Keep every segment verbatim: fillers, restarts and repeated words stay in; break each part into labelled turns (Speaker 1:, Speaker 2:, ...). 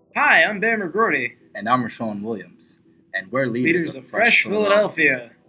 Speaker 1: Hi, I'm Bear McGrory,
Speaker 2: And I'm Rashawn Williams, and we're leaders
Speaker 1: leaders
Speaker 2: of
Speaker 1: of
Speaker 2: Fresh
Speaker 1: Fresh
Speaker 2: Philadelphia.
Speaker 1: Philadelphia.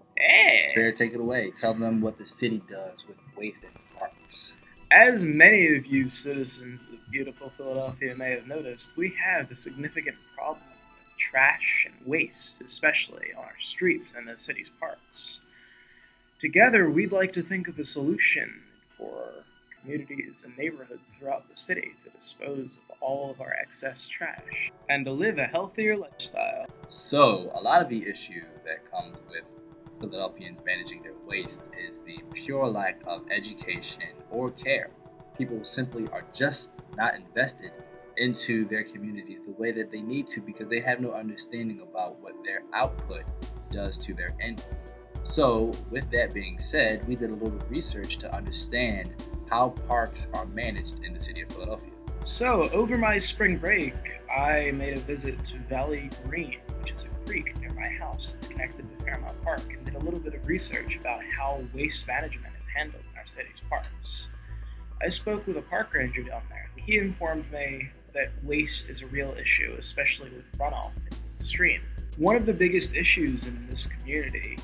Speaker 1: Hey!
Speaker 2: Bear, take it away. Tell them what the city does with waste and parks.
Speaker 1: As many of you citizens of beautiful Philadelphia may have noticed, we have a significant problem with trash and waste, especially on our streets and the city's parks. Together, we'd like to think of a solution for communities and neighborhoods throughout the city to dispose of all of our excess trash and to live a healthier lifestyle.
Speaker 2: So, a lot of the issue that comes with Philadelphians managing their waste is the pure lack of education or care. People simply are just not invested into their communities the way that they need to because they have no understanding about what their output does to their input. So, with that being said, we did a little research to understand how parks are managed in the city of Philadelphia.
Speaker 1: So, over my spring break, I made a visit to Valley Green, which is a creek near my house that's connected to Fairmount Park, and did a little bit of research about how waste management is handled in our city's parks. I spoke with a park ranger down there. He informed me that waste is a real issue, especially with runoff into the stream. One of the biggest issues in this community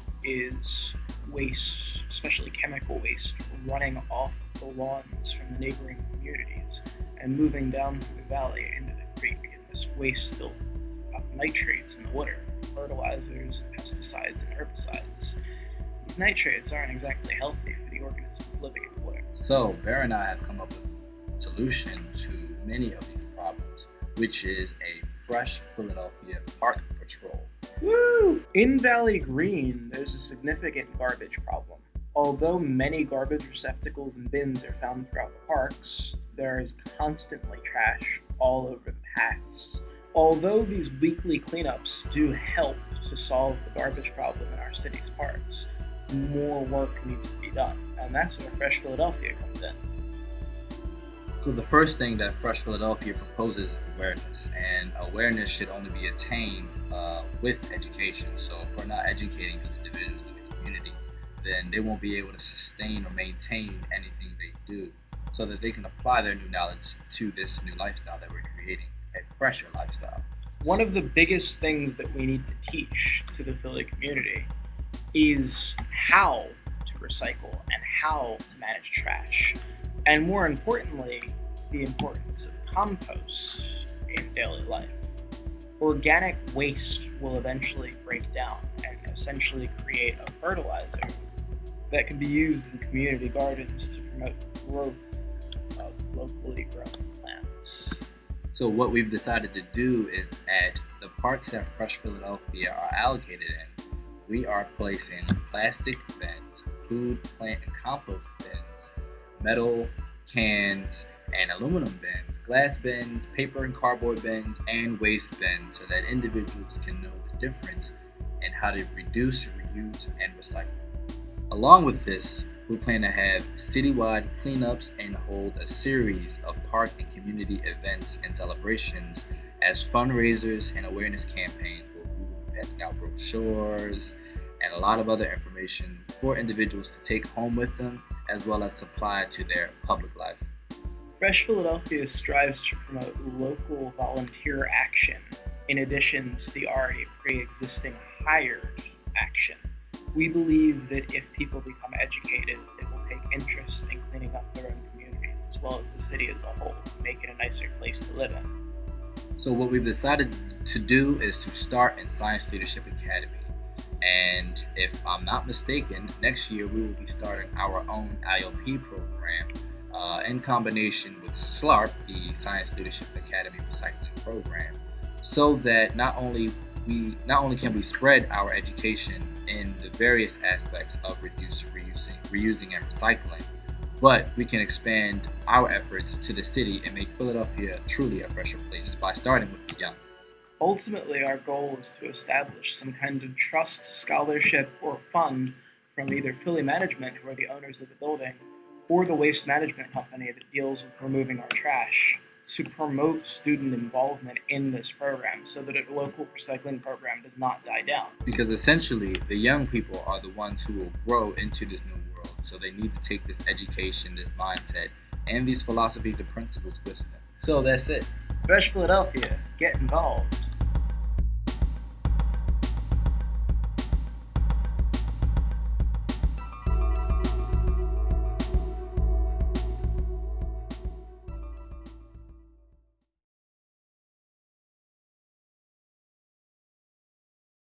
Speaker 1: is waste, especially chemical waste, running off the lawns from the neighboring communities and moving down through the valley into the creek. And this waste builds up nitrates in the water, fertilizers, pesticides, and herbicides. These nitrates aren't exactly healthy for the organisms living in the water.
Speaker 2: So, Bear and I have come up with a solution to many of these problems, which is a Fresh Philadelphia Park Patrol.
Speaker 1: Woo! In Valley Green, there's a significant garbage problem. Although many garbage receptacles and bins are found throughout the parks, there is constantly trash all over the paths. Although these weekly cleanups do help to solve the garbage problem in our city's parks, more work needs to be done, and that's where Fresh Philadelphia comes in.
Speaker 2: So, the first thing that Fresh Philadelphia proposes is awareness, and awareness should only be attained uh, with education. So, if we're not educating the individuals in the community, then they won't be able to sustain or maintain anything they do so that they can apply their new knowledge to this new lifestyle that we're creating, a fresher lifestyle.
Speaker 1: One of the biggest things that we need to teach to the Philly community is how to recycle and how to manage trash. And more importantly, the importance of compost in daily life. Organic waste will eventually break down and essentially create a fertilizer that can be used in community gardens to promote growth of locally grown plants.
Speaker 2: So, what we've decided to do is at the parks that Fresh Philadelphia are allocated in, we are placing plastic bins, food, plant, and compost bins, metal cans, and aluminum bins, glass bins, paper and cardboard bins, and waste bins so that individuals can know the difference and how to reduce, reuse, and recycle. Along with this, we plan to have citywide cleanups and hold a series of park and community events and celebrations as fundraisers and awareness campaigns where we will be passing out brochures and a lot of other information for individuals to take home with them as well as supply to their public life.
Speaker 1: Fresh Philadelphia strives to promote local volunteer action in addition to the already pre-existing hired action. We believe that if people become educated, they will take interest in cleaning up their own communities as well as the city as a whole, to make it a nicer place to live in.
Speaker 2: So what we've decided to do is to start in Science Leadership Academy. And if I'm not mistaken, next year we will be starting our own I L P program uh, in combination with SLARP, the Science Leadership Academy Recycling Program, so that not only we not only can we spread our education in the various aspects of reduce, reusing, reusing, and recycling, but we can expand our efforts to the city and make Philadelphia truly a fresher place by starting with the young.
Speaker 1: Ultimately, our goal is to establish some kind of trust, scholarship, or fund from either Philly Management, who are the owners of the building, or the waste management company that deals with removing our trash, to promote student involvement in this program so that a local recycling program does not die down.
Speaker 2: Because essentially, the young people are the ones who will grow into this new world, so they need to take this education, this mindset, and these philosophies and principles with them. So that's it.
Speaker 1: Fresh Philadelphia, get involved.